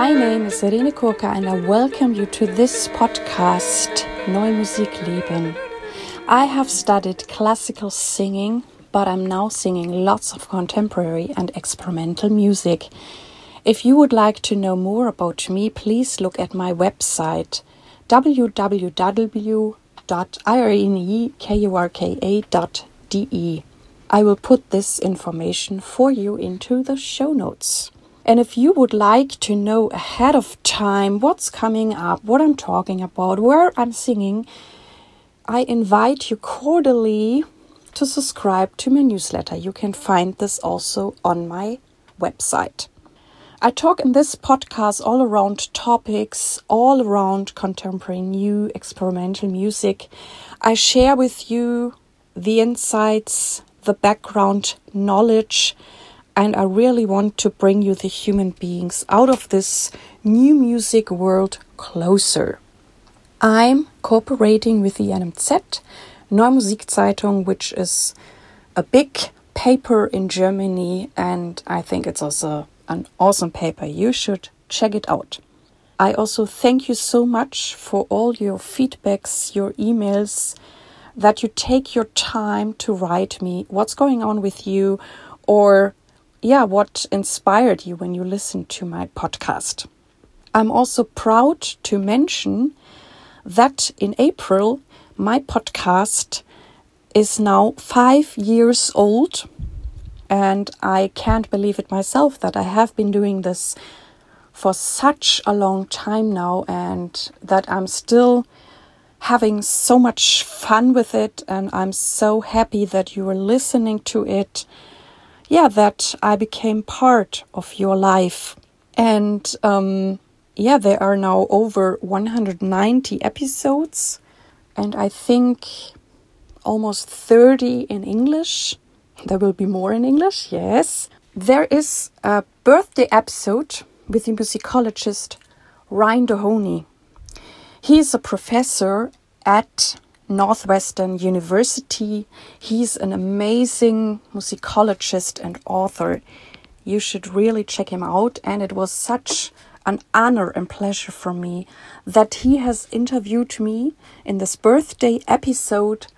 My name is Irene Kurka and I welcome you to this podcast, Neue Musik leben. I have studied classical singing, but I'm now singing lots of contemporary and experimental music. If you would like to know more about me, please look at my website www.irenekurka.de. I will put this information for you into the show notes. And if you would like to know ahead of time what's coming up, what I'm talking about, where I'm singing, I invite you cordially to subscribe to my newsletter. You can find this also on my website. I talk in this podcast all around topics, all around contemporary new experimental music. I share with you the insights, the background knowledge, and I really want to bring you the human beings out of this new music world closer. I'm cooperating with the NMZ, Neue Musikzeitung, which is a big paper in Germany, and I think it's also an awesome paper. You should check it out. I also thank you so much for all your feedbacks, your emails, that you take your time to write me what's going on with you, or what inspired you when you listened to my podcast. I'm also proud to mention that in April, my podcast is now 5 years old, and I can't believe it myself that I have been doing this for such a long time now, and that I'm still having so much fun with it, and I'm so happy that you are listening to it. That I became part of your life. And there are now over 190 episodes, and I think almost 30 in English. There will be more in English, yes. There is a birthday episode with the musicologist Ryan Dohoney. He is a professor at Northwestern University. He's an amazing musicologist and author. You should really check him out. And it was such an honor and pleasure for me that he has interviewed me in this birthday episode.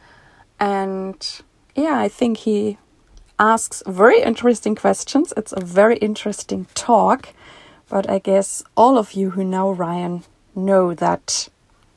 And I think he asks very interesting questions. It's a very interesting talk. But I guess all of you who know Ryan know that,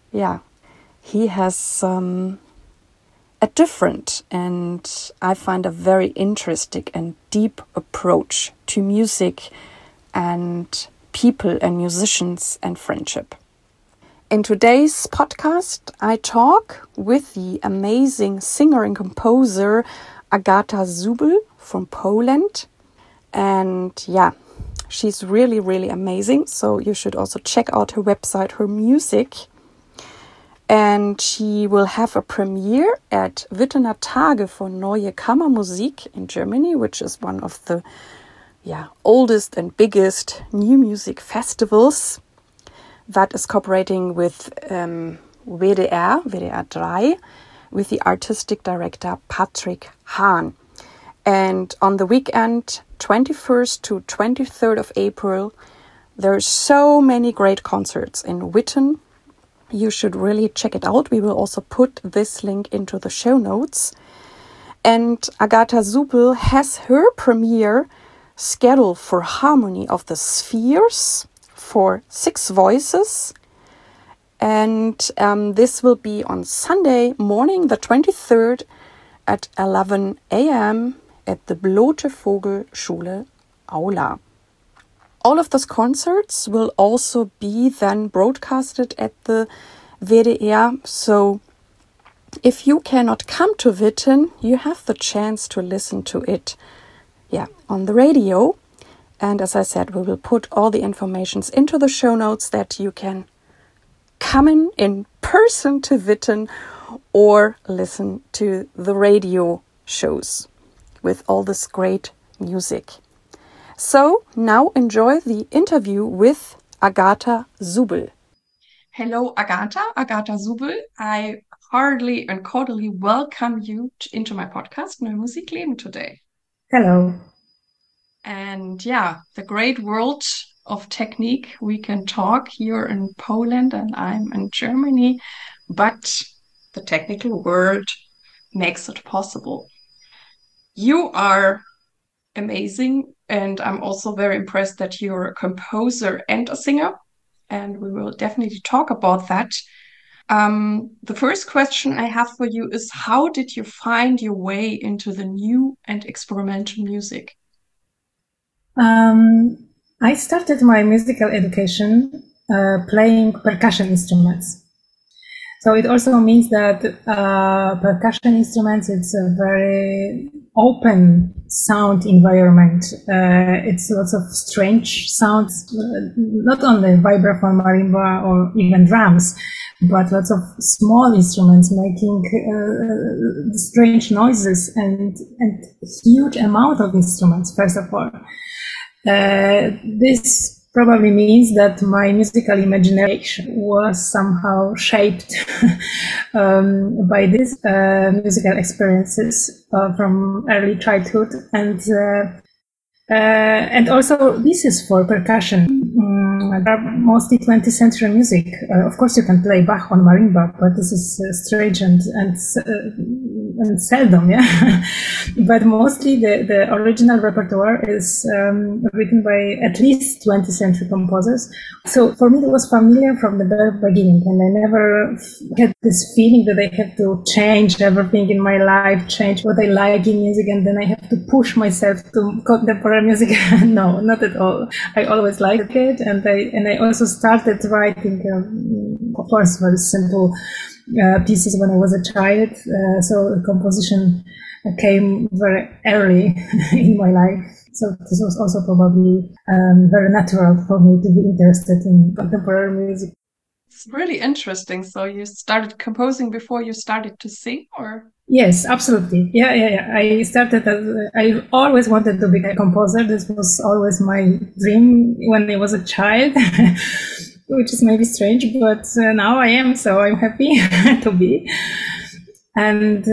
he has a different and I find a very interesting and deep approach to music and people and musicians and friendship. In today's podcast, I talk with the amazing singer and composer Agata Zubel from Poland. And she's really, really amazing. So you should also check out her website, her music. And she will have a premiere at Wittener Tage von Neue Kammermusik in Germany, which is one of the oldest and biggest new music festivals that is cooperating with WDR 3, with the artistic director Patrick Hahn. And on the weekend, 21st to 23rd of April, there are so many great concerts in Witten. You should really check it out. We will also put this link into the show notes. And Agata Zubel has her premiere scheduled for Harmony of the Spheres for 6 voices. And this will be on Sunday morning, the 23rd at 11 a.m. at the Blote Vogel Schule Aula. All of those concerts will also be then broadcasted at the WDR. So if you cannot come to Witten, you have the chance to listen to it on the radio. And as I said, we will put all the informations into the show notes that you can come in person to Witten or listen to the radio shows with all this great music. So now enjoy the interview with Agata Zubel. Hello, Agata Zubel. I heartily and cordially welcome you into my podcast, Neue Musik leben, today. Hello. And the great world of technique. We can talk here in Poland and I'm in Germany, but the technical world makes it possible. You are amazing, and I'm also very impressed that you're a composer and a singer, and we will definitely talk about that. The first question I have for you is how did you find your way into the new and experimental music? I started my musical education playing percussion instruments. So it also means that percussion instruments, it's a very open sound environment. It's lots of strange sounds, not only vibraphone, marimba, or even drums, but lots of small instruments making strange noises and huge amount of instruments, first of all. This probably means that my musical imagination was somehow shaped by these musical experiences from early childhood, and also this is for percussion. Mostly 20th century music. Of course, you can play Bach on marimba, but this is strange and seldom, yeah. But mostly the original repertoire is written by at least 20th century composers. So for me, it was familiar from the very beginning, and I never had this feeling that I have to change everything in my life, change what I like in music, and then I have to push myself to contemporary music. No, not at all. I always liked it, and I also started writing, of course, very simple pieces when I was a child. So composition came very early in my life. So this was also probably very natural for me to be interested in contemporary music. It's really interesting. So you started composing before you started to sing, or? Yes, absolutely. Yeah. I started I always wanted to be a composer. This was always my dream when I was a child, which is maybe strange, but now I am, so I'm happy to be. And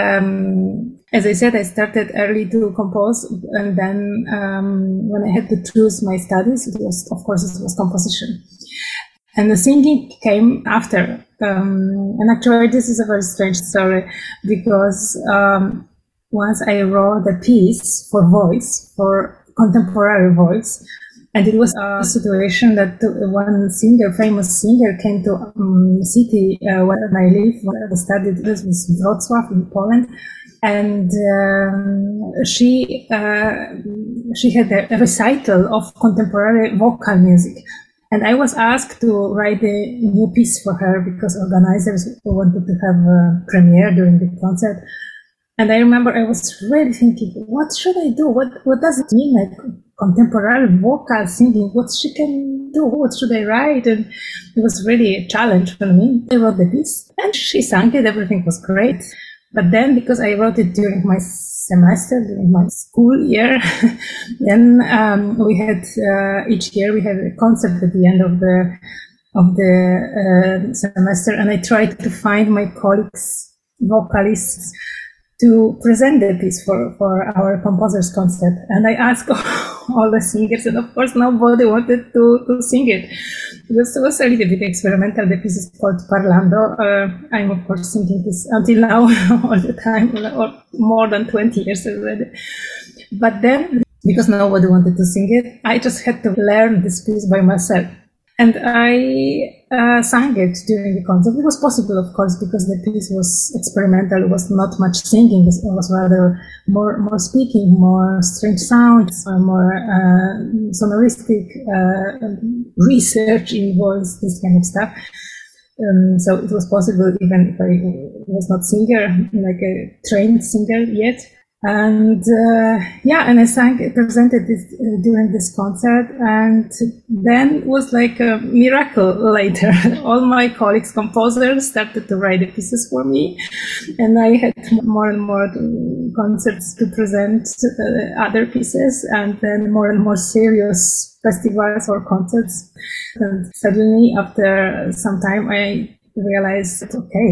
as I said, I started early to compose, and then when I had to choose my studies, it was composition. And the singing came after. And actually, this is a very strange story because once I wrote a piece for voice, for contemporary voice, and it was a situation that one famous singer, came to city where I live, where I studied. This was Wrocław in Poland. And she had a recital of contemporary vocal music. And I was asked to write a new piece for her because organizers wanted to have a premiere during the concert. And I remember I was really thinking, what should I do? What does it mean, like contemporary vocal singing? What she can do? What should I write? And it was really a challenge for me. I wrote the piece and she sang it. Everything was great. But then, because I wrote it during my semester, during my school year, then we had each year we had a concert at the end of the semester, and I tried to find my colleagues, vocalists, to present the piece for our composers concert. And I asked all the singers, and of course nobody wanted to sing it. It was a little bit experimental. The piece is called Parlando. I'm of course singing this until now all the time, or more than 20 years already. But then, because nobody wanted to sing it, I just had to learn this piece by myself. And I sang it during the concert. It was possible, of course, because the piece was experimental. It was not much singing. It was rather more speaking, more strange sounds, more sonoristic research in voice, this kind of stuff. So it was possible, even if I was not singer, like a trained singer yet. And and I presented this during this concert, and then it was like a miracle later. All my colleagues, composers, started to write the pieces for me, and I had more and more concerts to present other pieces, and then more and more serious festivals or concerts. And suddenly, after some time, I realized, okay,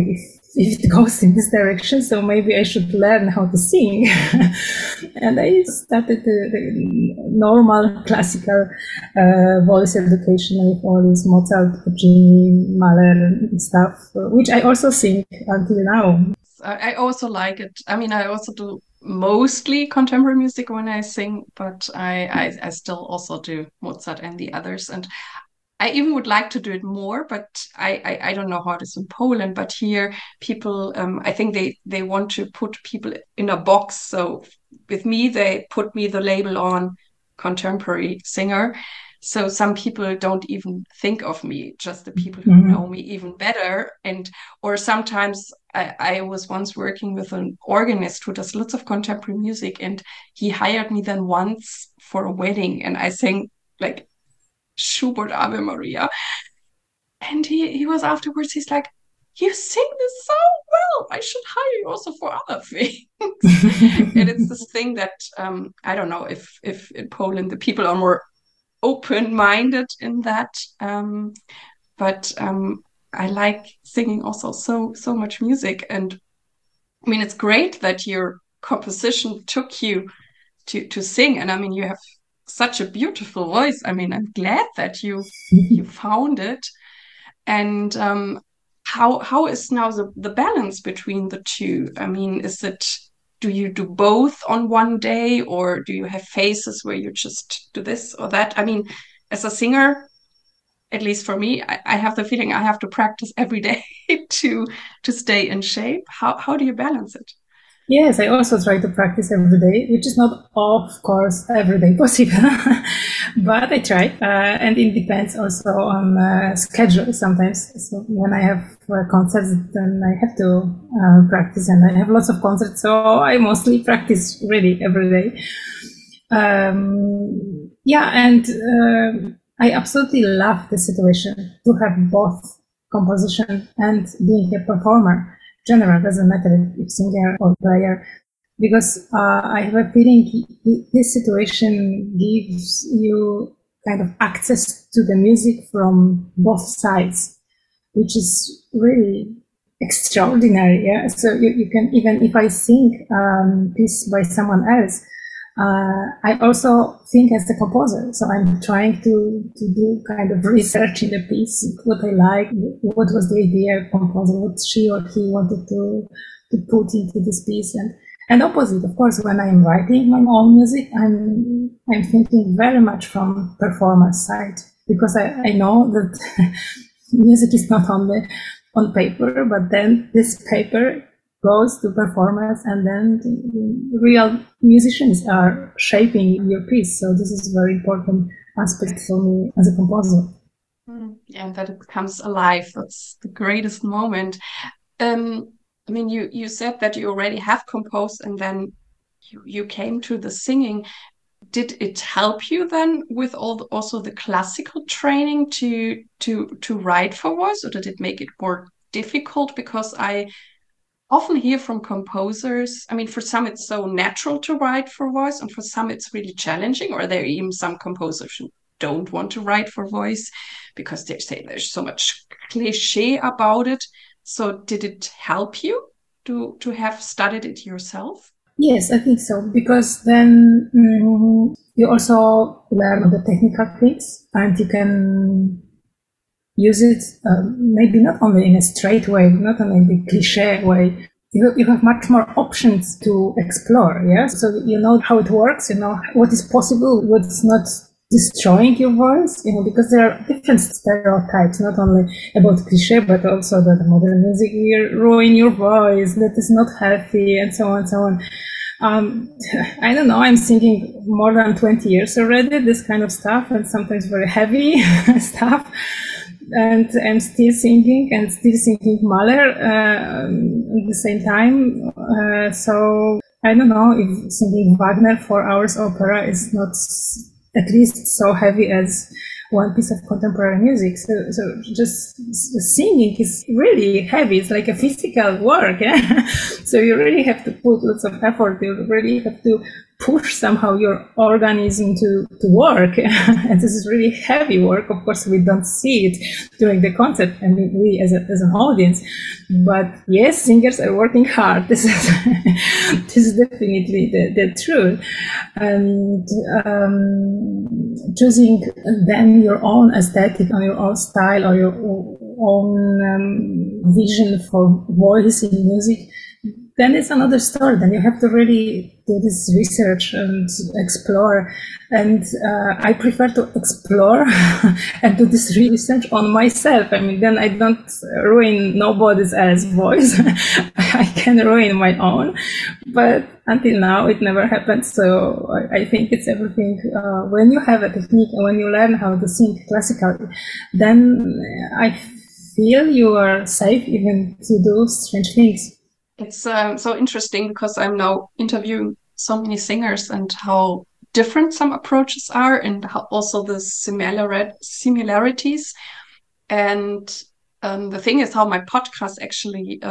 if it goes in this direction, so maybe I should learn how to sing. And I started the normal classical voice education with all this Mozart, Puccini, Mahler stuff, which I also sing until now. I also like it. I mean, I also do mostly contemporary music when I sing, but I still also do Mozart and the others. And I even would like to do it more, but I don't know how it is in Poland. But here, people, I think they want to put people in a box. So with me, they put me the label on contemporary singer. So some people don't even think of me, just the people who know me even better. And or sometimes I was once working with an organist who does lots of contemporary music, and he hired me then once for a wedding, and I sang like Schubert Ave Maria. And he was afterwards, he's like, you sing this so well. I should hire you also for other things. And it's this thing that I don't know if in Poland the people are more open-minded in that. But I like singing also so much music. And I mean, it's great that your composition took you to sing. And I mean, you have such a beautiful voice. I mean, I'm glad that you found it. And how is now the balance between the two? I mean, do you do both on one day, or do you have phases where you just do this or that? I mean, as a singer, at least for me, I have the feeling I have to practice every day to stay in shape. How do you balance it? Yes, I also try to practice every day, which is not, of course, every day possible, but I try. And it depends also on schedule sometimes. So when I have concerts, then I have to practice, and I have lots of concerts, so I mostly practice really every day. I absolutely love the situation to have both composition and being a performer. General, doesn't matter if singer or player, because I have a feeling this situation gives you kind of access to the music from both sides, which is really extraordinary. Yeah, so you can, even if I sing piece by someone else, I also think as a composer. So I'm trying to do kind of research in the piece, what I like, what was the idea of composer, what she or he wanted to put into this piece. And opposite, of course, when I'm writing my own music, I'm thinking very much from performance side, because I know that music is not only on paper, but then this paper goes to performance, and then the real musicians are shaping your piece. So this is a very important aspect for me as a composer. Yeah, and that it comes alive. That's the greatest moment. I mean, you said that you already have composed, and then you came to the singing. Did it help you then with also the classical training to write for voice, or did it make it more difficult? Because I often hear from composers, I mean, for some it's so natural to write for voice, and for some it's really challenging, or there are even some composers who don't want to write for voice because they say there's so much cliche about it. So did it help you to have studied it yourself? Yes, I think so, because then you also learn the technical things, and you can use it maybe not only in a straight way, not only in the cliche way. You have much more options to explore, yeah? So you know how it works, you know what is possible, what's not destroying your voice, you know, because there are different stereotypes, not only about cliche, but also that modern music will ruin your voice, that is not healthy, and so on and so on. I don't know, I'm singing more than 20 years already, this kind of stuff, and sometimes very heavy stuff. And I'm still singing Mahler at the same time. So I don't know if singing Wagner 4 hours opera is not at least so heavy as one piece of contemporary music. So just singing is really heavy. It's like a physical work. Yeah? So you really have to put lots of effort. You really have to push somehow your organism to work. And this is really heavy work. Of course, we don't see it during the concert, and we as an audience. But yes, singers are working hard. This is definitely the truth. And choosing then your own aesthetic or your own style or your own vision for voice in music, then it's another story. Then you have to really do this research and explore. And I prefer to explore and do this research on myself. I mean, then I don't ruin nobody else's voice. I can ruin my own. But until now, it never happened. So I think it's everything. When you have a technique and when you learn how to sing classically, then I feel you are safe even to do strange things. It's so interesting because I'm now interviewing so many singers and how different some approaches are and how also the similarities. And the thing is how my podcast actually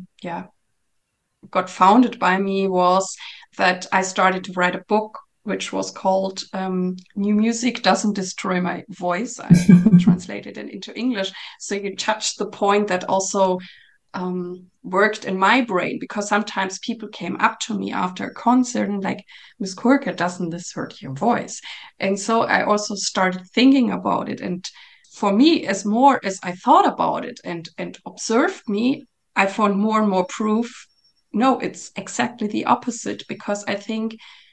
got founded by me was that I started to write a book which was called New Music Doesn't Destroy My Voice. I translated it into English. So you touched the point that also worked in my brain, because sometimes people came up to me after a concert and like, Miss Kurka, doesn't this hurt your voice? And so I also started thinking about it. And for me, as more as I thought about it and observed me, I found more and more proof. No, it's exactly the opposite, because I think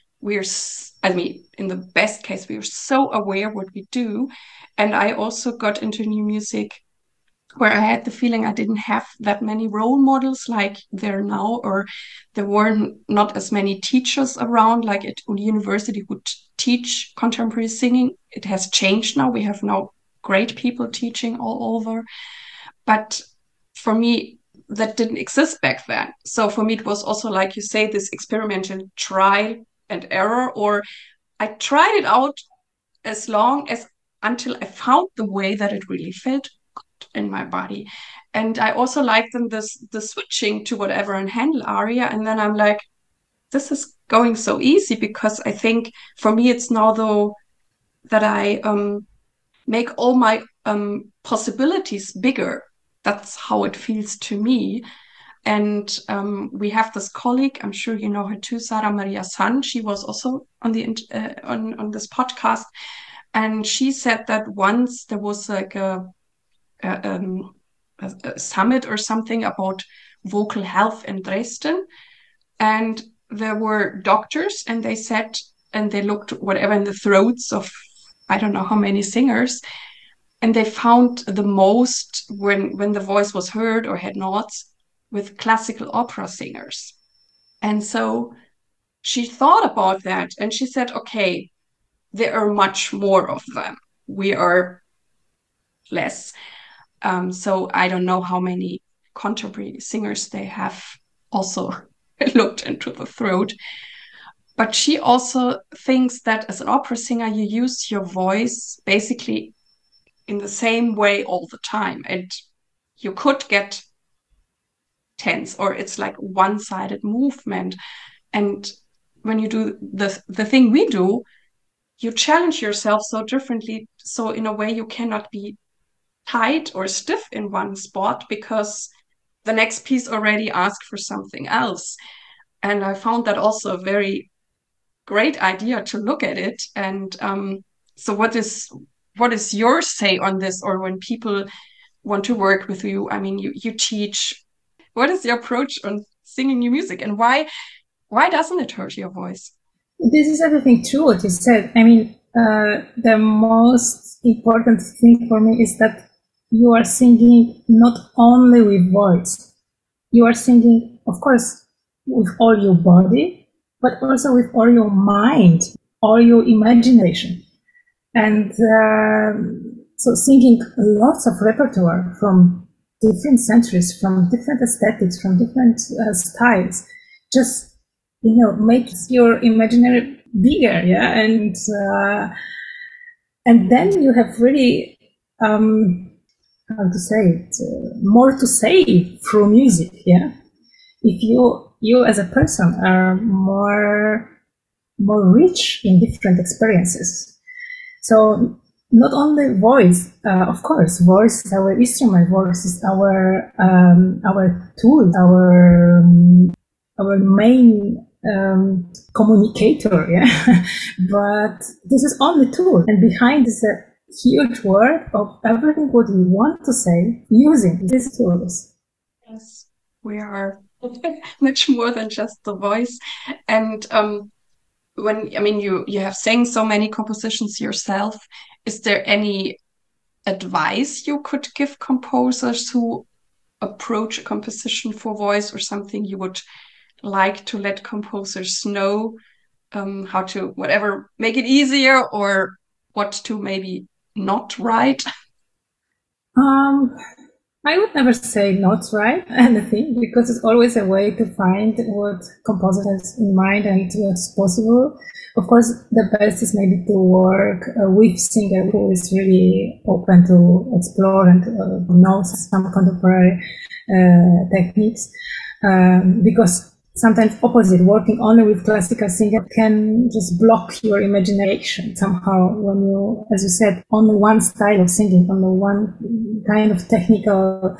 in the best case, we are so aware what we do. And I also got into new music where I had the feeling I didn't have that many role models like there now, or there weren't not as many teachers around like at university who teach contemporary singing. It has changed now. We have now great people teaching all over. But for me, that didn't exist back then. So for me, it was also, like you say, this experimental trial and error, or I tried it out as long as until I found the way that it really felt in my body. And I also like them the switching to whatever and handle aria. And then I'm like, this is going so easy, because I think for me it's now though that I make all my possibilities bigger. That's how it feels to me. And we have this colleague, I'm sure you know her too, Sara Maria San. She was also on the on this podcast, and she said that once there was like a summit or something about vocal health in Dresden. And there were doctors, and they said, and they looked whatever in the throats of, I don't know how many singers. And they found the most when the voice was heard or had notes with classical opera singers. And so she thought about that and she said, okay, there are much more of them. We are less. So I don't know how many contemporary singers they have also looked into the throat. But she also thinks that as an opera singer, you use your voice basically in the same way all the time. And you could get tense, or it's like one-sided movement. And when you do the thing we do, you challenge yourself so differently. So in a way, you cannot be tight or stiff in one spot, because the next piece already asked for something else. And I found that also a very great idea to look at it. And so what is your say on this, or when people want to work with you? I mean, you teach. What is your approach on singing new music, and why doesn't it hurt your voice? This is everything true what you said. I mean, the most important thing for me is that you are singing not only with voice. You are singing, of course, with all your body, but also with all your mind, all your imagination. And so singing lots of repertoire from different centuries, from different aesthetics, from different styles, just, makes your imaginary bigger, yeah? And then you have really, how to say it, more to say through music, yeah? If you as a person are more more rich in different experiences. So not only voice, of course, voice is our instrument, voice is our tool, our main communicator, yeah. But this is only tool, and behind is a huge work of everything what we want to say using these tools. Yes, we are much more than just the voice. And when I mean you have sang so many compositions yourself, is there any advice you could give composers who approach a composition for voice, or something you would like to let composers know, how to whatever make it easier, or what to maybe not write? Um, I would never say not write anything, because it's always a way to find what composer has in mind and what's possible. Of course, the best is maybe to work with singer who is really open to explore and knows some contemporary techniques, because sometimes opposite, working only with classical singer can just block your imagination somehow when you, as you said, only one style of singing, only one kind of technical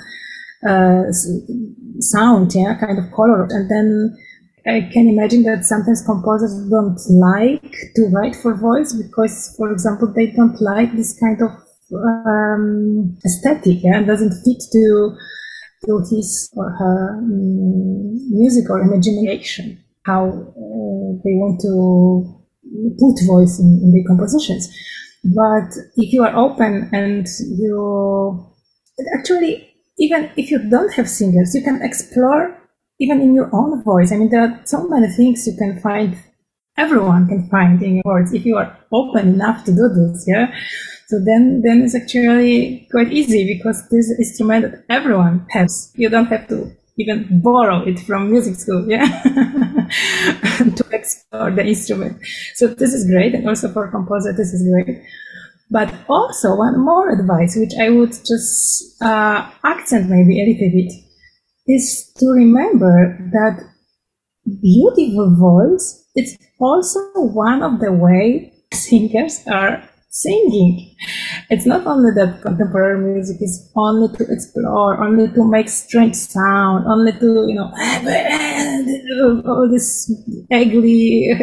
sound, yeah, kind of color. And then I can imagine that sometimes composers don't like to write for voice because, for example, they don't like this kind of aesthetic, yeah, and doesn't fit to his or her music or imagination, how they want to put voice in the compositions. But if you are open and you actually, even if you don't have singers, you can explore even in your own voice. I mean, there are so many things you can find, everyone can find in your words if you are open enough to do this, yeah. So then it's actually quite easy, because this instrument that everyone has. You don't have to even borrow it from music school, yeah, to explore the instrument. So this is great, and also for composer, this is great. But also one more advice, which I would just accent maybe a little bit, is to remember that beautiful voice is also one of the way singers are singing. It's not only that contemporary music is only to explore, only to make strange sound, only to, you know, all this ugly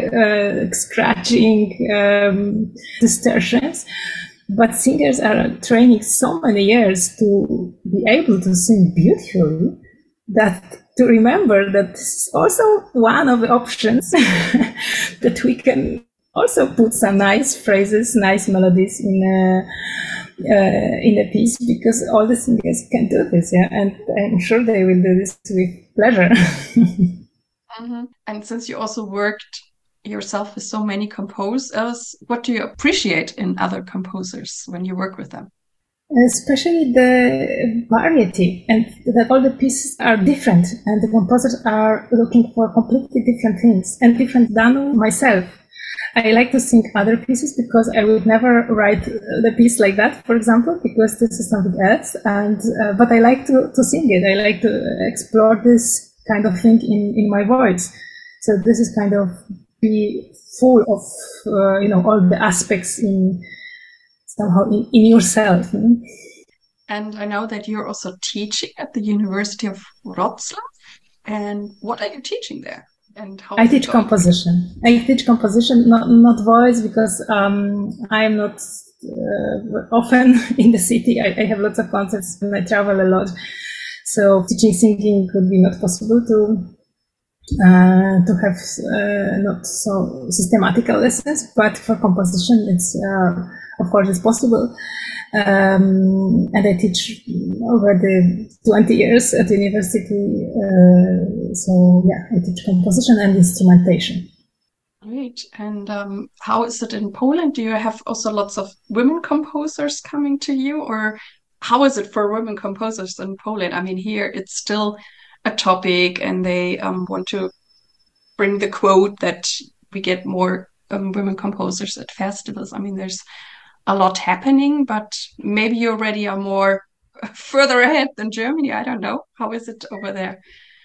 scratching distortions. But singers are training so many years to be able to sing beautifully, that to remember that this is also one of the options that we can also put some nice phrases, nice melodies in a piece, because all the singers can do this, yeah, and I'm sure they will do this with pleasure. Mm-hmm. And since you also worked yourself with so many composers, what do you appreciate in other composers when you work with them? Especially the variety, and that all the pieces are different, and the composers are looking for completely different things and different than myself. I like to sing other pieces because I would never write the piece like that, for example, because this is something else. And but I like to sing it. I like to explore this kind of thing in my voice. So this is kind of be full of all the aspects in somehow in yourself. And I know that you're also teaching at the University of Wrocław. And what are you teaching there? And how I is it teach going? composition. I teach composition, not voice, because I am not often in the city. I have lots of concerts and I travel a lot. So teaching singing would be not possible to have not so systematical lessons, but for composition, it's of course it's possible. And I teach already 20 years at university. So yeah, I teach composition and instrumentation. Great. And how is it in Poland? Do you have also lots of women composers coming to you, or how is it for women composers in Poland? I mean, here it's still a topic, and they want to bring the quote that we get more women composers at festivals. I mean, there's a lot happening, but maybe you already are more further ahead than Germany. I don't know. How is it over there?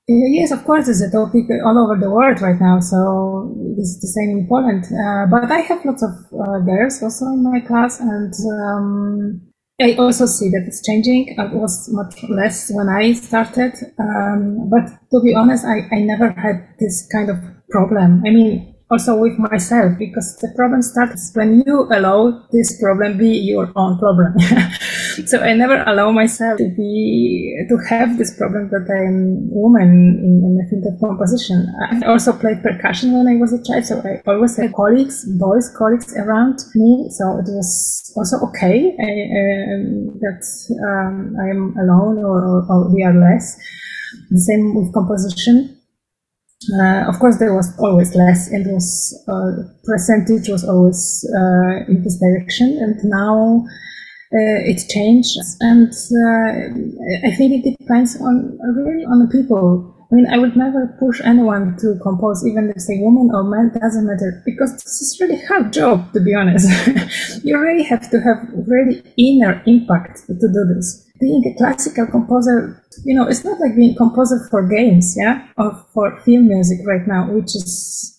Yes, of course, it's a topic all over the world right now. So this is the same in Poland. But I have lots of girls also in my class, and I also see that it's changing. It was much less when I started. But to be honest, I never had this kind of problem. I mean, also with myself, because the problem starts when you allow this problem be your own problem. So I never allow myself to have this problem that I'm woman in the field of composition. I also played percussion when I was a child, so I always had boys colleagues around me. So it was also okay that I am alone or we are less. The same with composition. Of course, there was always less, and was percentage was always in this direction, and now it changed. And I think it depends on really on the people. I mean, I would never push anyone to compose, even if say woman or man, doesn't matter, because this is really hard job, to be honest. You really have to have really inner impact to do this. Being a classical composer, it's not like being a composer for games, or for film music right now, which is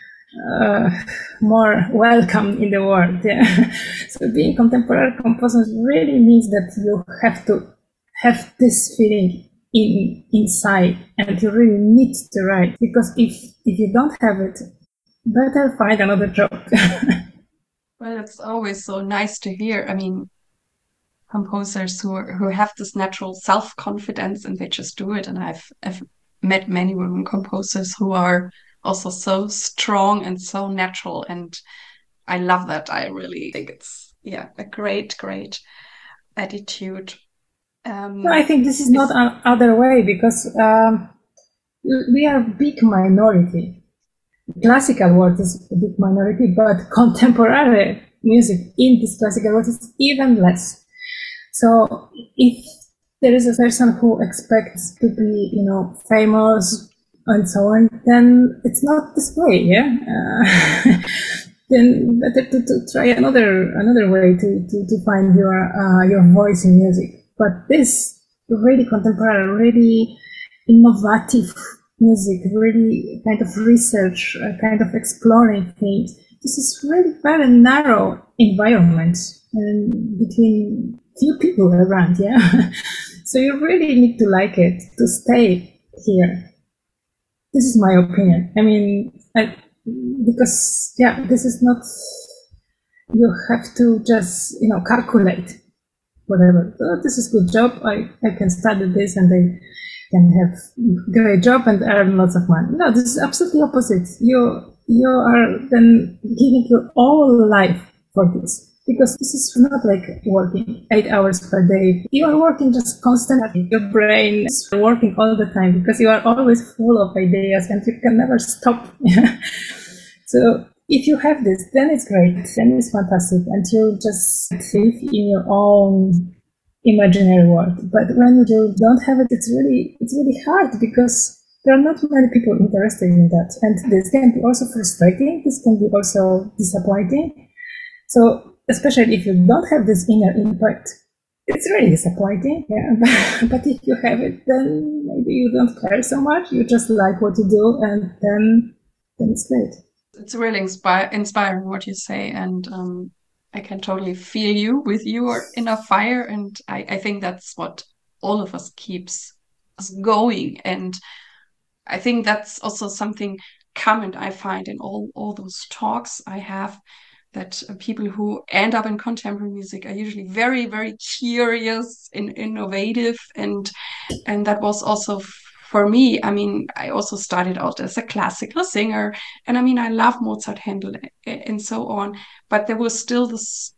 more welcome in the world. So being contemporary composer really means that you have to have this feeling inside, and you really need to write, because if you don't have it, better find another job. Well, it's always so nice to hear. I mean, composers who have this natural self-confidence and they just do it. And I've met many women composers who are also so strong and so natural, and I love that. I really think it's a great attitude. No, I think this is not other way, because we are a big minority. Classical world is a big minority, but contemporary music in this classical world is even less. So if there is a person who expects to be, famous and so on, then it's not this way, then better to try another way to find your voice in music. But this really contemporary, really innovative music, really kind of research, kind of exploring things. This is really very narrow environment between few people around, So you really need to like it to stay here. This is my opinion. I mean, because this is not. You have to just calculate whatever. Oh, this is good job. I can study this and I can have great job and earn lots of money. No, this is absolutely opposite. You are then giving your whole life for this, because this is not like working 8 hours per day. You are working just constantly. Your brain is working all the time because you are always full of ideas and you can never stop. So if you have this, then it's great. Then it's fantastic. And you just live in your own imaginary world. But when you don't have it, it's really hard, because there are not many people interested in that. And this can be also frustrating. This can be also disappointing. So especially if you don't have this inner impact, it's really disappointing. But if you have it, then maybe you don't care so much. You just like what you do, and then it's great. It's really inspiring what you say, and I can totally feel you with your inner fire, and I think that's what all of us keeps us going. And I think that's also something common I find in all those talks I have, that people who end up in contemporary music are usually very, very curious and innovative, and that was also for me. I mean, I also started out as a classical singer, and I mean, I love Mozart, Handel, and so on, but there was still this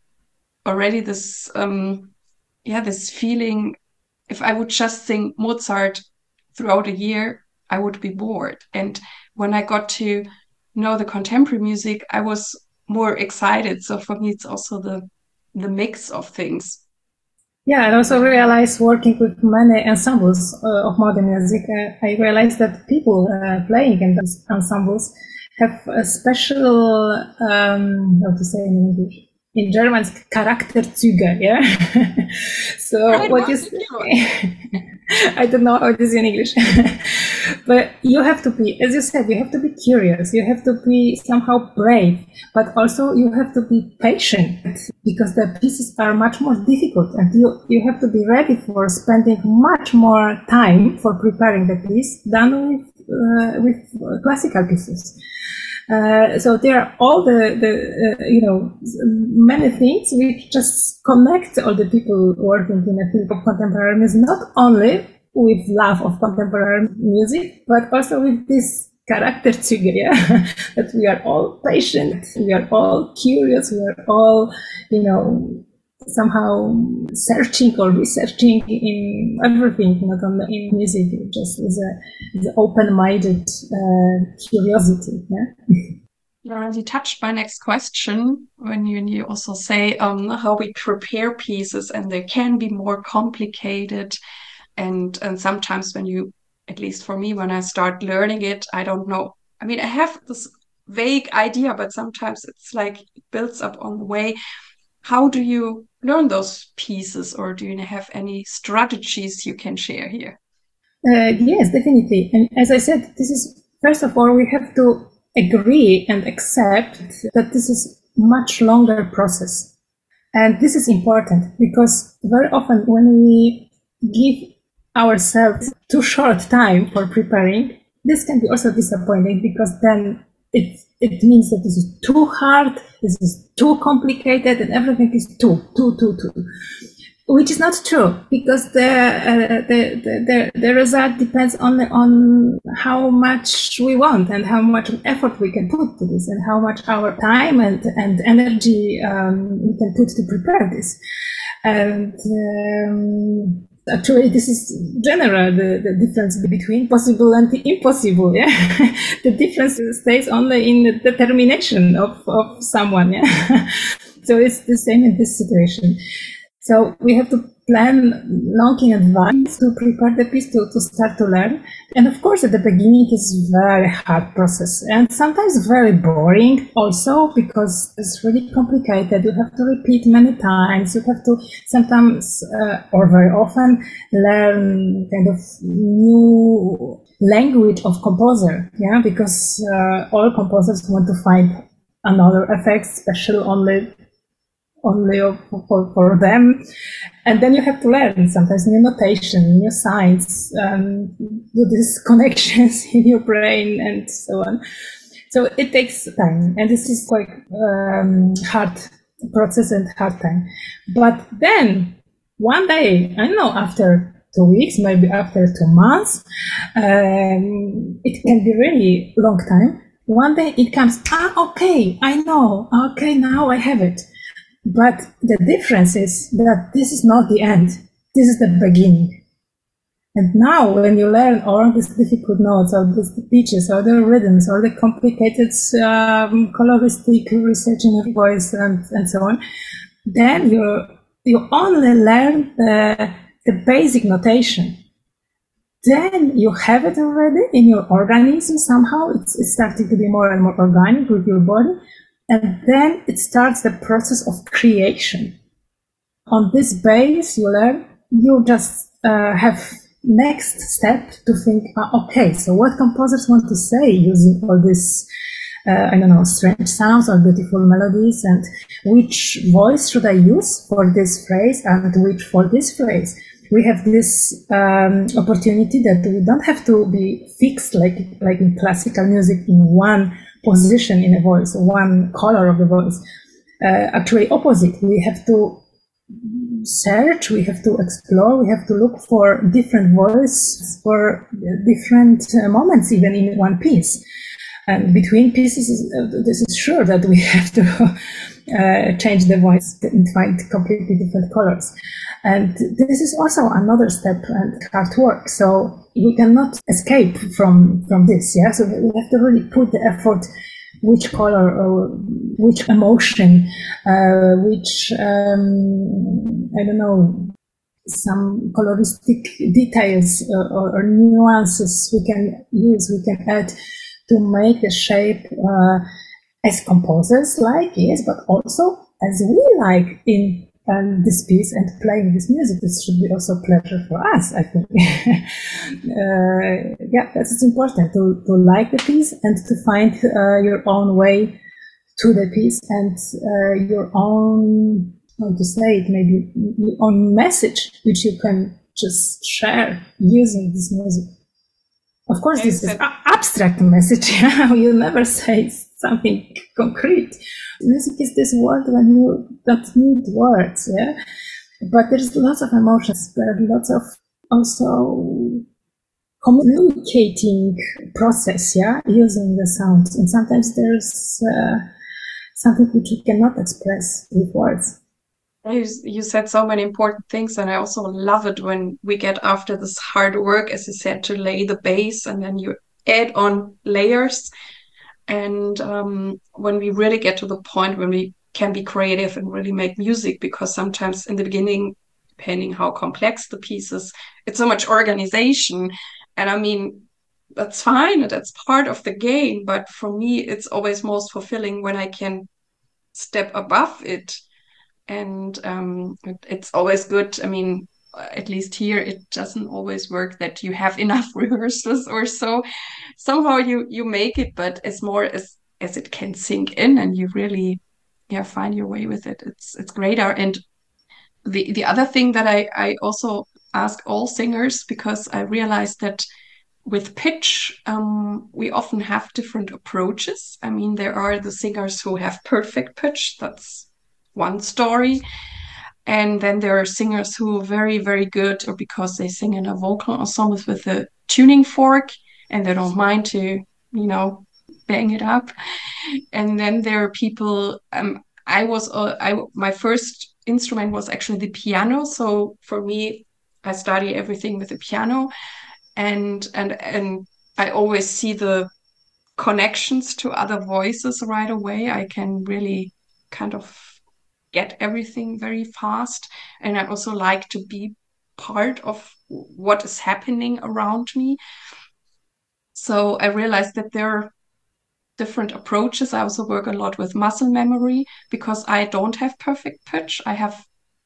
feeling, if I would just sing Mozart throughout a year, I would be bored. And when I got to know the contemporary music, I was more excited. So for me, it's also the mix of things. Yeah, I also realized, working with many ensembles of modern music, I realized that people playing in those ensembles have a special, how to say in English? In German, Charakterzüge, So what you say? I don't know how it is in English. But you have to be, as you said, you have to be curious. You have to be somehow brave, but also you have to be patient because the pieces are much more difficult and you have to be ready for spending much more time for preparing the piece than with classical pieces. So there are all the many things which just connect all the people working in a field of contemporary music, not only with love of contemporary music, but also with this Charakterzüge, yeah? That we are all patient, we are all curious, we are all, somehow searching or researching in everything, not only in music, just as an open-minded curiosity. Yeah? You already touched my next question when you also say how we prepare pieces, and they can be more complicated. And sometimes when you, at least for me, when I start learning it, I don't know. I mean, I have this vague idea, but sometimes it's like it builds up on the way. How do you learn those pieces, or do you have any strategies you can share here? Yes, definitely. And as I said, this is, first of all, we have to agree and accept that this is much longer process. And this is important because very often when we give ourselves too short time for preparing, this can be also disappointing because then it means that this is too hard, this is too complicated, and everything is too. Which is not true because the result depends only on how much we want and how much effort we can put to this and how much our time and energy we can put to prepare this. And actually, this is general, the difference between possible and impossible. Yeah, the difference stays only in the determination of someone. Yeah, so it's the same in this situation. So we have to plan long in advance to prepare the piece to start to learn. And of course, at the beginning, it's a very hard process and sometimes very boring also because it's really complicated. You have to repeat many times. You have to sometimes or very often learn kind of new language of composer. Yeah, because all composers want to find another effect, special only for them. And then you have to learn sometimes new notation, new signs, do these connections in your brain and so on. So it takes time, and this is quite hard process and hard time. But then one day, I don't know, after 2 weeks, maybe after 2 months, it can be really long time. One day it comes, okay, I know, okay, now I have it. But the difference is that this is not the end. This is the beginning. And now when you learn all these difficult notes, or the pitches, or the rhythms, or the complicated coloristic research in your voice and so on, then you only learn the basic notation. Then you have it already in your organism somehow. It's starting to be more and more organic with your body. And then it starts the process of creation. On this base, you just have next step to think, okay, so what composers want to say using all this, strange sounds or beautiful melodies, and which voice should I use for this phrase and which for this phrase? We have this opportunity that we don't have to be fixed like in classical music in one position in a voice, one color of the voice. Actually opposite. We have to search, we have to explore, we have to look for different voices for different moments even in one piece. And between pieces, this is sure that we have to change the voice and find completely different colors. And this is also another step and hard work. So we cannot escape from this. Yeah. So we have to really put the effort, which color or which emotion, some coloristic details or nuances we can use, we can add to make the shape as composers like, yes, but also as we like in this piece and playing this music. This should be also a pleasure for us, I think. That's important to like the piece and to find your own way to the piece and your own, how to say it, maybe your own message, which you can just share using this music. Of course, this is abstract message. You never say something concrete. Music is this word when you don't need words, yeah. But there's lots of emotions. There are lots of also communicating process, yeah, using the sounds. And sometimes there's something which you cannot express with words. You said so many important things, and I also love it when we get after this hard work, as you said, to lay the base, and then you add on layers. And when we really get to the point when we can be creative and really make music, because sometimes in the beginning, depending how complex the piece is, it's so much organization. And I mean, that's fine, that's part of the game. But for me, it's always most fulfilling when I can step above it. And it's always good. I mean, at least here, it doesn't always work that you have enough rehearsals or so. Somehow you make it, but as more as it can sink in and you really find your way with it. It's greater. And the other thing that I also ask all singers, because I realized that with pitch, we often have different approaches. I mean, there are the singers who have perfect pitch. That's one story. And then there are singers who are very, very good, or because they sing in a vocal ensemble with a tuning fork and they don't mind to, bang it up. And then there are people, my first instrument was actually the piano. So for me, I study everything with the piano, and I always see the connections to other voices right away. I can really kind of get everything very fast. And I also like to be part of what is happening around me. So I realized that there are different approaches. I also work a lot with muscle memory because I don't have perfect pitch. I have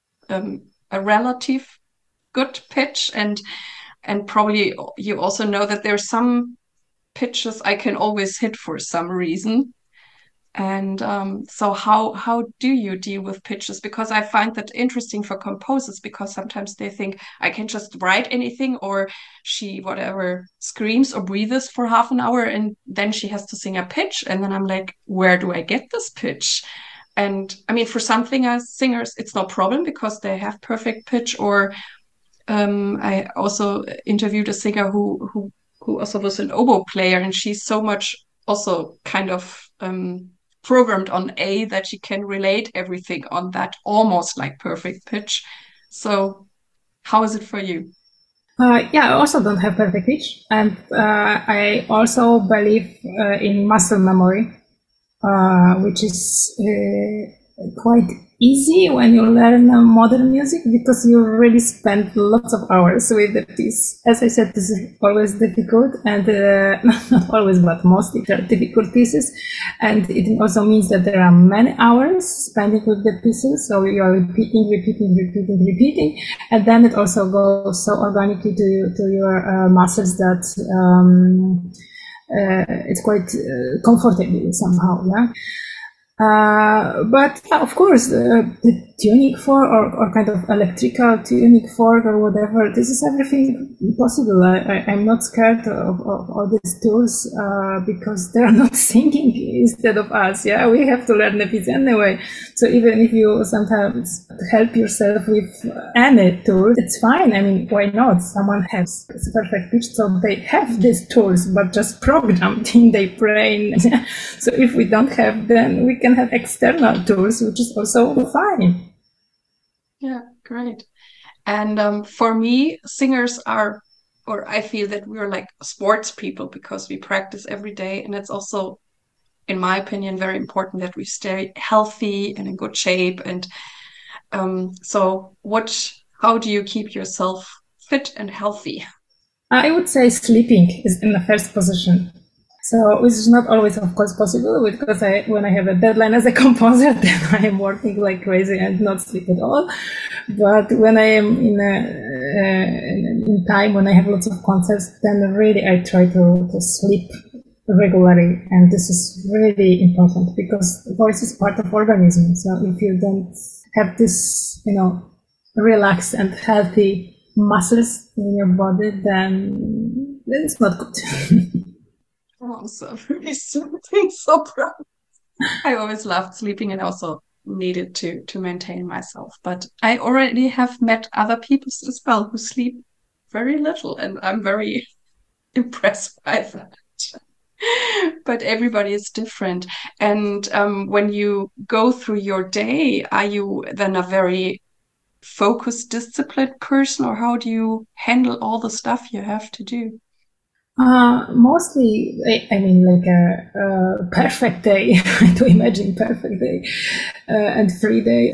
a relative good pitch, and probably you also know that there are some pitches I can always hit for some reason. And so how do you deal with pitches? Because I find that interesting for composers, because sometimes they think I can just write anything, or she whatever screams or breathes for half an hour and then she has to sing a pitch. And then I'm like, where do I get this pitch? And I mean, for some singers, it's no problem because they have perfect pitch. Or I also interviewed a singer who also was an oboe player, and she's so much also kind of programmed on A that she can relate everything on that almost like perfect pitch. So how is it for you? I also don't have perfect pitch, and I also believe in muscle memory, which is quite easy when you learn modern music, because you really spend lots of hours with the piece. As I said, this is always difficult, and not always, but mostly they're difficult pieces. And it also means that there are many hours spending with the pieces, so you are repeating, and then it also goes so organically to your muscles that it's quite comfortable somehow, yeah. But yeah, of course, the tuning fork or kind of electrical tuning fork or whatever, this is everything possible. I'm not scared of all these tools because they're not singing instead of us. Yeah, we have to learn the piece anyway. So even if you sometimes help yourself with any tool, it's fine. I mean, why not? Someone has perfect pitch, so they have these tools, but just programmed in their brain. So if we don't have them, we can have external tools, which is also fine. Yeah, great. And for me, singers are, or I feel that we're like sports people because we practice every day. And it's also, in my opinion, very important that we stay healthy and in good shape. And so how do you keep yourself fit and healthy? I would say sleeping is in the first position. So which is not always, of course, possible because when I have a deadline as a composer, then I am working like crazy and not sleep at all. But when I am in time when I have lots of concerts, then really I try to sleep regularly, and this is really important because voice is part of organism. So if you don't have this, relaxed and healthy muscles in your body, then it's not good. Also, something so proud. I always loved sleeping and also needed to maintain myself. But I already have met other people as well who sleep very little, and I'm very impressed by that. But everybody is different. And when you go through your day, are you then a very focused, disciplined person, or how do you handle all the stuff you have to do? Mostly, I mean, like a perfect day, to imagine perfect day, and free day.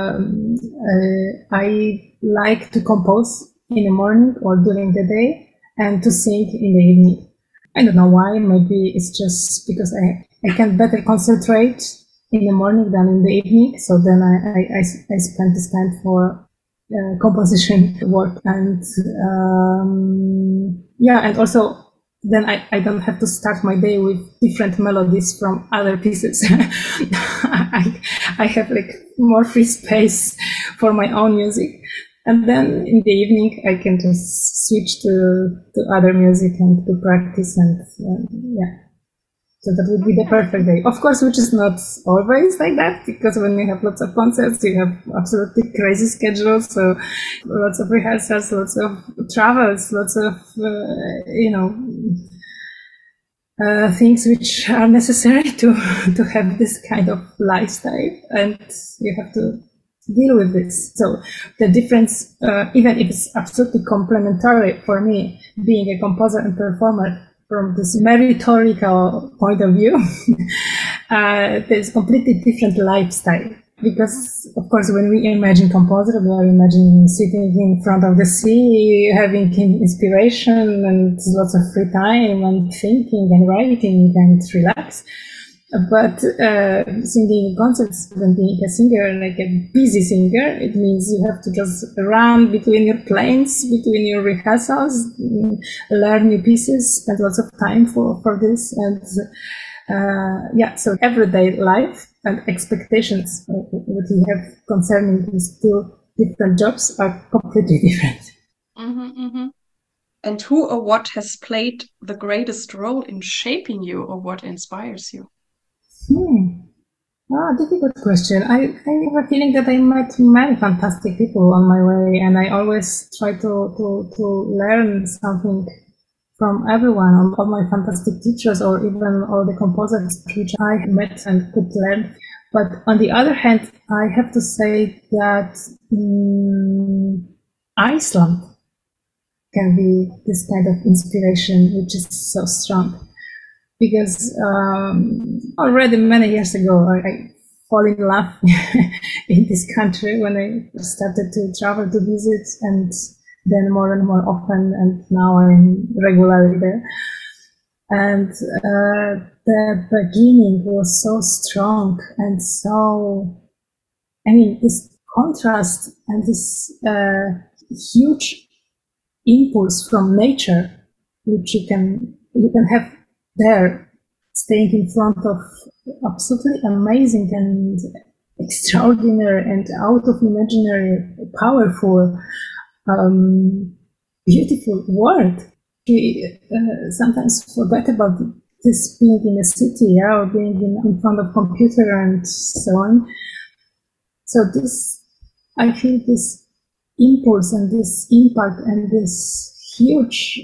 I like to compose in the morning or during the day and to sing in the evening. I don't know why, maybe it's just because I can better concentrate in the morning than in the evening. So then I spend this time for composition work and, and also then I don't have to start my day with different melodies from other pieces. I have like more free space for my own music. And then in the evening, I can just switch to other music and to practice. And so that would be the perfect day. Of course, which is not always like that, because when you have lots of concerts, you have absolutely crazy schedules. So lots of rehearsals, lots of travels, lots of, things which are necessary to have this kind of lifestyle. And you have to deal with this. So the difference, even if it's absolutely complementary for me, being a composer and performer, from this meritorical point of view, there's completely different lifestyle. Because, of course, when we imagine composer, we are imagining sitting in front of the sea, having inspiration and lots of free time and thinking and writing and relax. But singing concerts and being a singer, like a busy singer, it means you have to just run between your planes, between your rehearsals, learn new pieces, spend lots of time for this. And so everyday life and expectations what you have concerning these two different jobs are completely different. Mm-hmm, mm-hmm. And who or what has played the greatest role in shaping you, or what inspires you? Difficult question. I have a feeling that I met many fantastic people on my way, and I always try to learn something from everyone, all my fantastic teachers, or even all the composers which I met and could learn. But on the other hand, I have to say that Iceland can be this kind of inspiration, which is so strong. Because already many years ago, I fall in love in this country when I started to travel to visit, and then more and more often, and now I'm regularly there. And the beginning was so strong and so, this contrast and this huge impulse from nature, which you can have there, staying in front of absolutely amazing and extraordinary and out of imaginary, powerful, beautiful world. We sometimes forget about this being in a city, or being in front of computer and so on. So I feel this impulse and this impact and this huge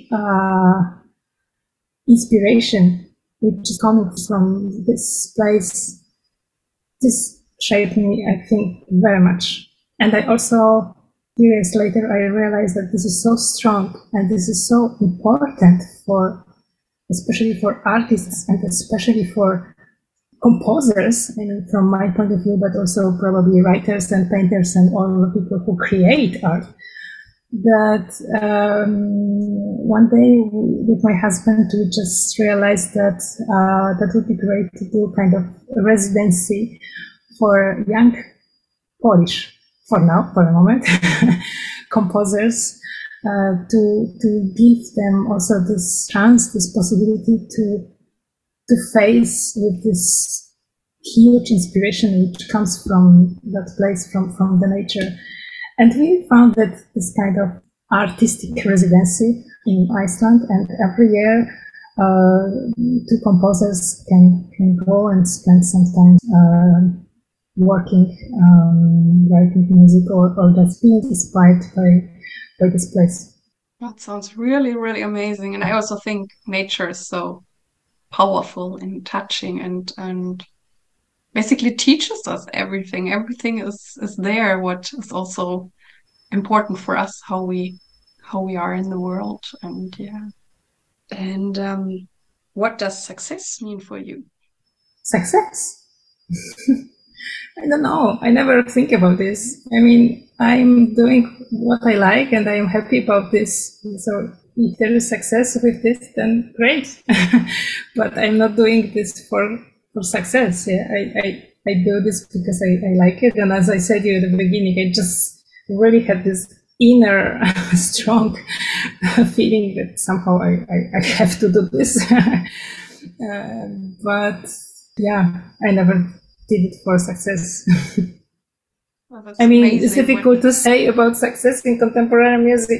inspiration which is coming from this place, this shaped me, I think, very much. And I also, years later, I realized that this is so strong and this is so important especially for artists and especially for composers, from my point of view, but also probably writers and painters and all the people who create art. that one day with my husband we just realized that that would be great to do kind of a residency for young Polish, for now, for the moment, composers, to give them also this chance, this possibility to face with this huge inspiration which comes from that place, from the nature. And we found that this kind of artistic residency in Iceland, and every year two composers can go and spend some time working, writing music, or just being inspired by this place. That sounds really, really amazing. And I also think nature is so powerful and touching and basically teaches us everything. Everything is there, what is also important for us, how we are in the world. And yeah. And what does success mean for you? Success? I don't know. I never think about this. I mean, I'm doing what I like and I am happy about this. So if there is success with this, then great. But I'm not doing this for success. Yeah, I do this because I like it. And as I said to you at the beginning, I just really had this inner strong feeling that somehow I have to do this. But yeah, I never did it for success. Well, I mean, it's difficult to say about success in contemporary music.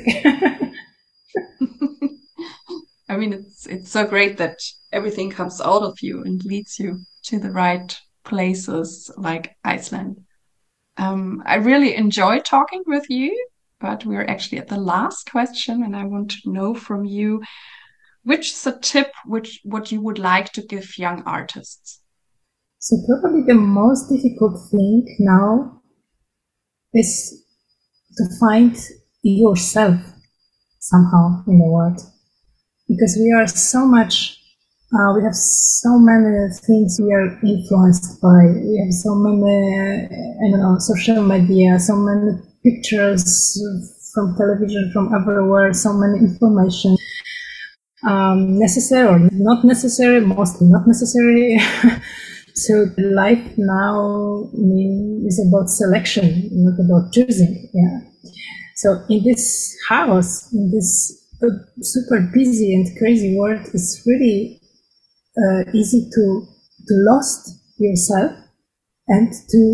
I mean, it's so great that everything comes out of you and leads you to the right places like Iceland. I really enjoy talking with you, but we're actually at the last question, and I want to know from you, which is a tip what you would like to give young artists? So probably the most difficult thing now is to find yourself somehow in the world, because we are so much, we have so many things we are influenced by. We have so many, I don't know, social media, so many pictures from television, from everywhere, so many information. Necessary or not necessary, mostly not necessary. So life now is about selection, not about choosing. Yeah. So in this house, in this super busy and crazy world, it's really easy to lost yourself and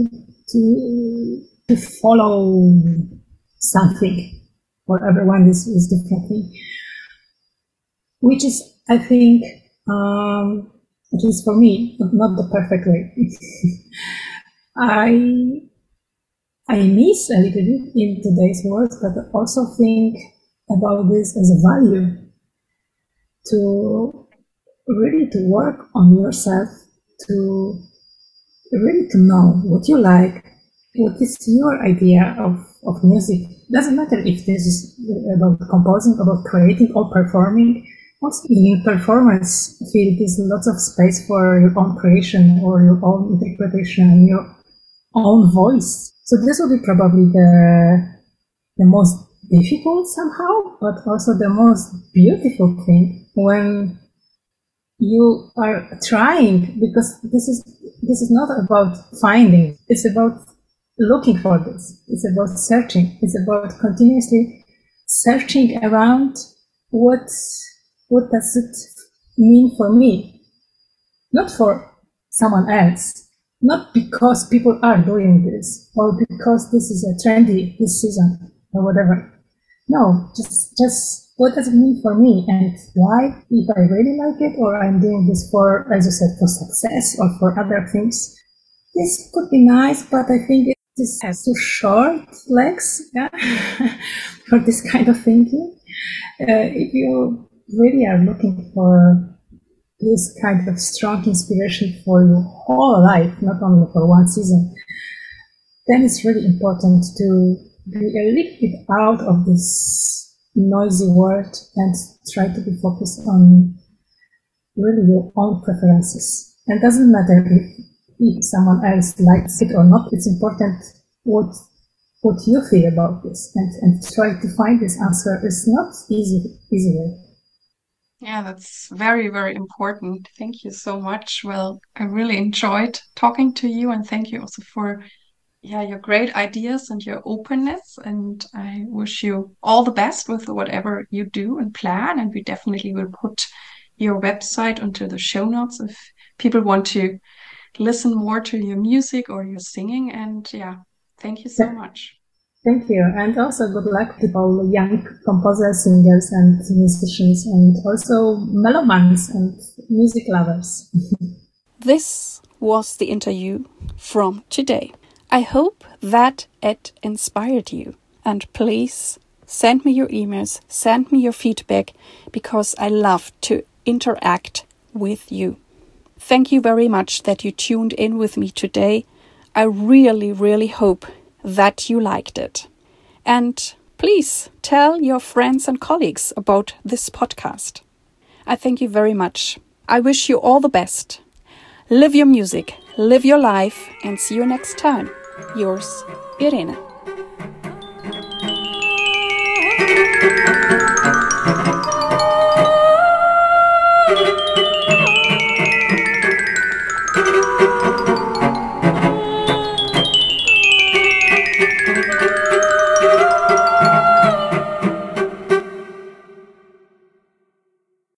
to follow something. For everyone is differently, which is, I think, at least for me, not the perfect way. I miss a little bit in today's world, but I also think about this as a value, to really to work on yourself, to really to know what you like, what is your idea of music. Doesn't matter if this is about composing, about creating or performing. Also, in performance field, there's lots of space for your own creation or your own interpretation, your own voice. So this will be probably the most difficult somehow, but also the most beautiful thing when you are trying, because this is not about finding. It's about looking for this. It's about searching. It's about continuously searching around what does it mean for me? Not for someone else. Not because people are doing this or because this is a trendy this season or whatever. No, just what does it mean for me and why, if I really like it, or I'm doing this for, as you said, for success or for other things. This could be nice, but I think this has too short legs, yeah, for this kind of thinking. If you really are looking for this kind of strong inspiration for your whole life, not only for one season, then it's really important to be a little bit out of this noisy world and try to be focused on really your own preferences. And it doesn't matter if someone else likes it or not. It's important what what you feel about this, and try to find this answer is not easy way. Yeah, that's very, very important. Thank you so much. Well, I really enjoyed talking to you, and thank you also for your great ideas and your openness. And I wish you all the best with whatever you do and plan. And we definitely will put your website onto the show notes if people want to listen more to your music or your singing. And thank you so much. Thank you. And also good luck to all young composers, singers, and musicians, and also melomans and music lovers. This was the interview from today. I hope that it inspired you. And please send me your emails, send me your feedback, because I love to interact with you. Thank you very much that you tuned in with me today. I really, really hope that you liked it. And please tell your friends and colleagues about this podcast. I thank you very much. I wish you all the best. Live your music, live your life, and see you next time. Yours, Irene.